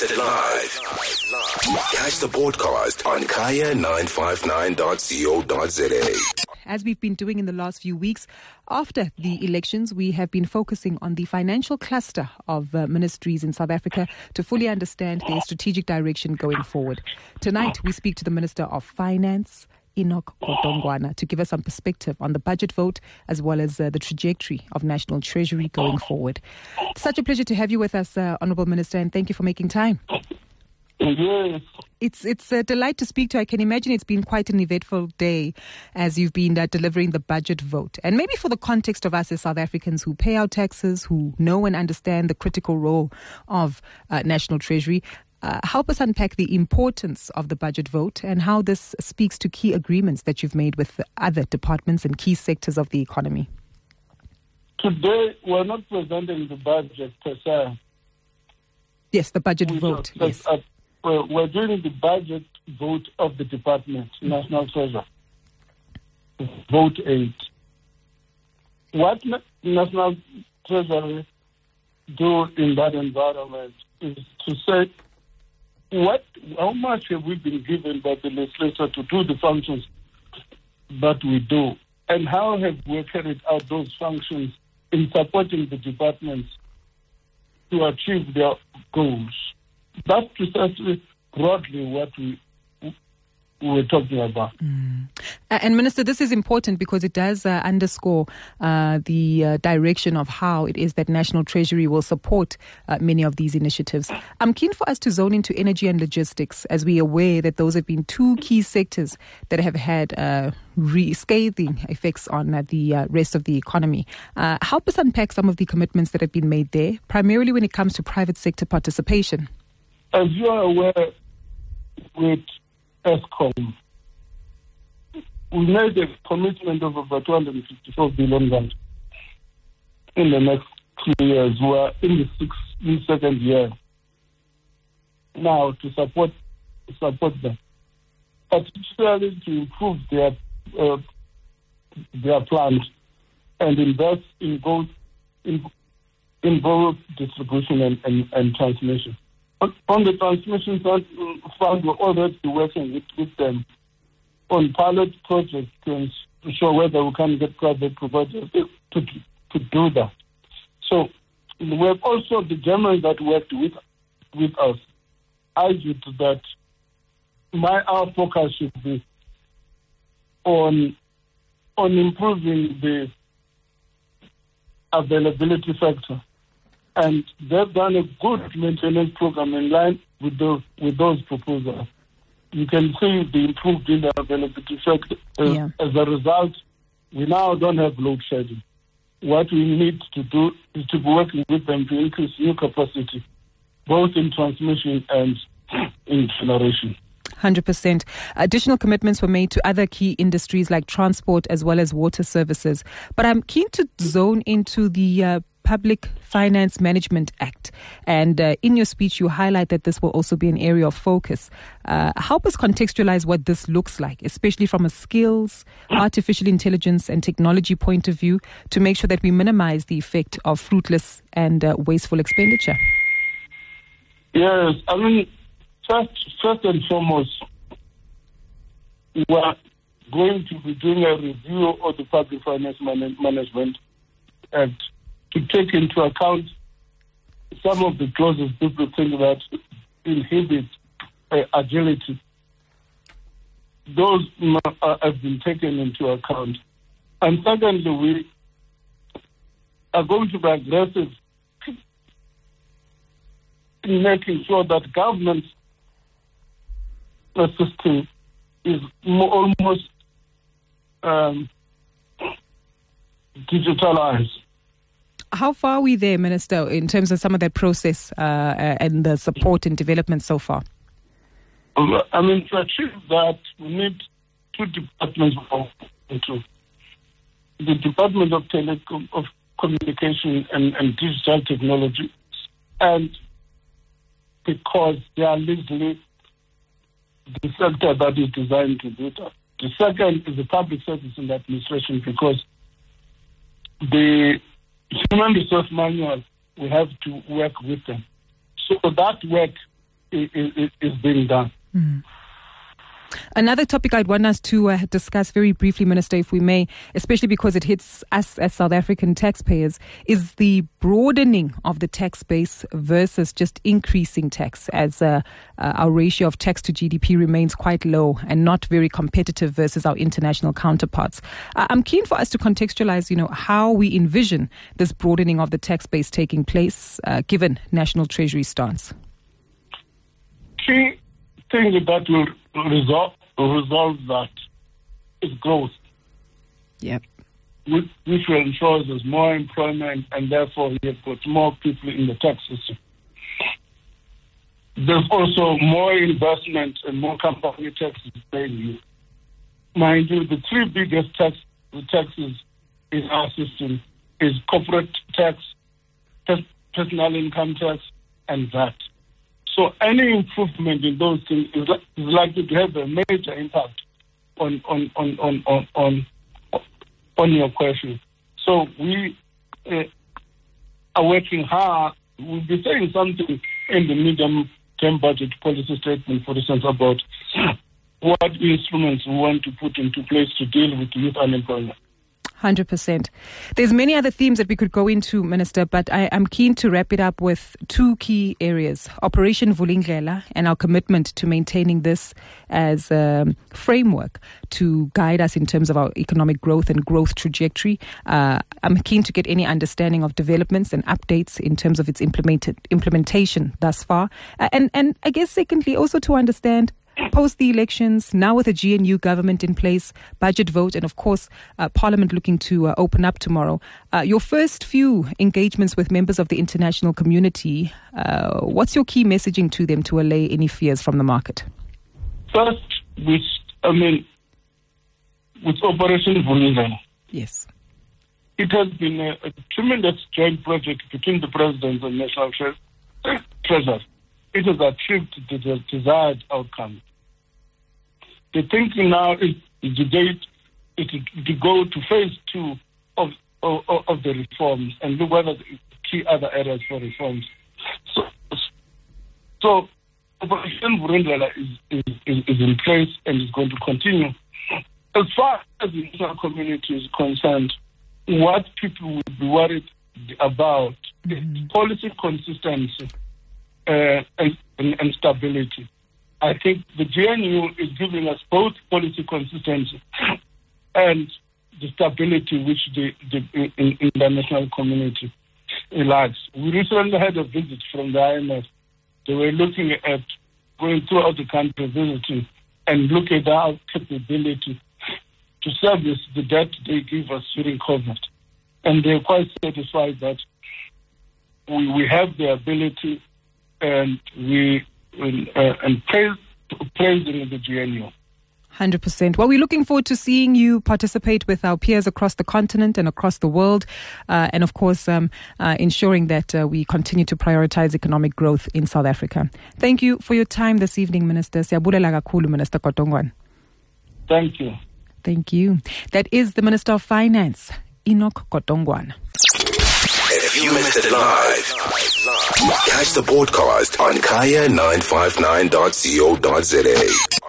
Listen live. Catch the podcast on kaya959.co.za. As we've been doing in the last few weeks, after the elections, we have been focusing on the financial cluster of ministries in South Africa to fully understand their strategic direction going forward. Tonight, we speak to the Minister of Finance, Enoch Godongwana, to give us some perspective on the budget vote as well as the trajectory of National Treasury going forward. It's such a pleasure to have you with us, Honourable Minister, and thank you for making time. Yes. It's a delight to speak to. I can imagine it's been quite an eventful day as you've been delivering the budget vote. And maybe for the context of us as South Africans who pay our taxes, who know and understand the critical role of National Treasury, help us unpack the importance of the budget vote and how this speaks to key agreements that you've made with other departments and key sectors of the economy. Today, we're not presenting the budget per se. Yes, the budget vote. Yes. We're doing the budget vote of the department, National Treasury. Vote 8. What National Treasury do in that environment is to say, how much have we been given by the legislature to do the functions that we do, and how have we carried out those functions in supporting the departments to achieve their goals. That's precisely broadly what we were talking about. And Minister, this is important because it does underscore the direction of how it is that National Treasury will support many of these initiatives. I'm keen for us to zone into energy and logistics, as we are aware that those have been two key sectors that have had scathing effects on the rest of the economy. Help us unpack some of the commitments that have been made there, primarily when it comes to private sector participation. As you are aware, with Eskom, we made a commitment of about 254 billion rand in the next 3 years. We are in the second year now to support them, particularly to improve their plans and invest in both distribution and transmission. On the transmission front, we're already working with them on pilot projects to show whether we can get private providers to do that. So we have also the Germans that worked with us argued that our focus should be on improving the availability factor. And they've done a good maintenance program in line with those proposals. You can see the improved in the availability factor. As a result, we now don't have load shedding. What we need to do is to be working with them to increase new capacity, both in transmission and in generation. 100%. Additional commitments were made to other key industries like transport as well as water services. But I'm keen to zone into the Public Finance Management Act. And in your speech, you highlight that this will also be an area of focus. Help us contextualize what this looks like, especially from a skills, artificial intelligence and technology point of view, to make sure that we minimize the effect of fruitless and wasteful expenditure. Yes, I mean, first and foremost, we are going to be doing a review of the Public Finance Management Act to take into account some of the clauses people think that inhibit agility. Those have been taken into account. And secondly, we are going to be aggressive in making sure that government system is almost digitalized. How far are we there, Minister, in terms of some of that process and the support and development so far? I mean, to achieve that, we need two departments into the Department of Communication and Digital Technology, and because they are legally the sector that is designed to do that. The second is the Public Service and Administration, because the Human Resource Manual, we have to work with them. So that work is being done. Another topic I'd want us to discuss very briefly, Minister, if we may, especially because it hits us as South African taxpayers, is the broadening of the tax base versus just increasing tax, as our ratio of tax to GDP remains quite low and not very competitive versus our international counterparts. I'm keen for us to contextualize, how we envision this broadening of the tax base taking place, given National Treasury stance. Key thing that will resolve that is growth. Yep. Which will ensure there's more employment, and therefore you've got more people in the tax system. There's also more investment and more company taxes paying. Mind you, the three biggest taxes in our system is corporate tax, personal income tax, and VAT. So any improvement in those things is likely to have a major impact on your question. So we are working hard. We'll be saying something in the medium-term budget policy statement, for instance, about what instruments we want to put into place to deal with youth unemployment. 100%. There's many other themes that we could go into, Minister, but I'm keen to wrap it up with two key areas: Operation Vulindlela and our commitment to maintaining this as a framework to guide us in terms of our economic growth and growth trajectory. I'm keen to get any understanding of developments and updates in terms of its implementation thus far. And I guess secondly, also to understand, post the elections, now with a GNU government in place, budget vote, and of course, Parliament looking to open up tomorrow, your first few engagements with members of the international community, what's your key messaging to them to allay any fears from the market? First, with Operation Vulindlela. Yes. It has been a tremendous joint project between the President and National Treasury. It has achieved the desired outcome. The thinking now is to go to phase 2 of the reforms and look what are the key other areas for reforms. So Operation Vulindlela is in place and is going to continue. As far as the international community is concerned, what people would be worried about is policy consistency and stability. I think the GNU is giving us both policy consistency and the stability which the international community lacks. We recently had a visit from the IMF. They were looking at going throughout the country visiting and looking at our capability to service the debt they give us during COVID. And they're quite satisfied that we have the ability and praising the GNU. 100%. Well, we're looking forward to seeing you participate with our peers across the continent and across the world. And of course, ensuring that we continue to prioritize economic growth in South Africa. Thank you for your time this evening, Minister. Siyabulela kakhulu, Minister Kotongwane. Thank you. Thank you. That is the Minister of Finance, Enoch Kotongwane. If you missed it live, catch the podcast on kaya959.co.za.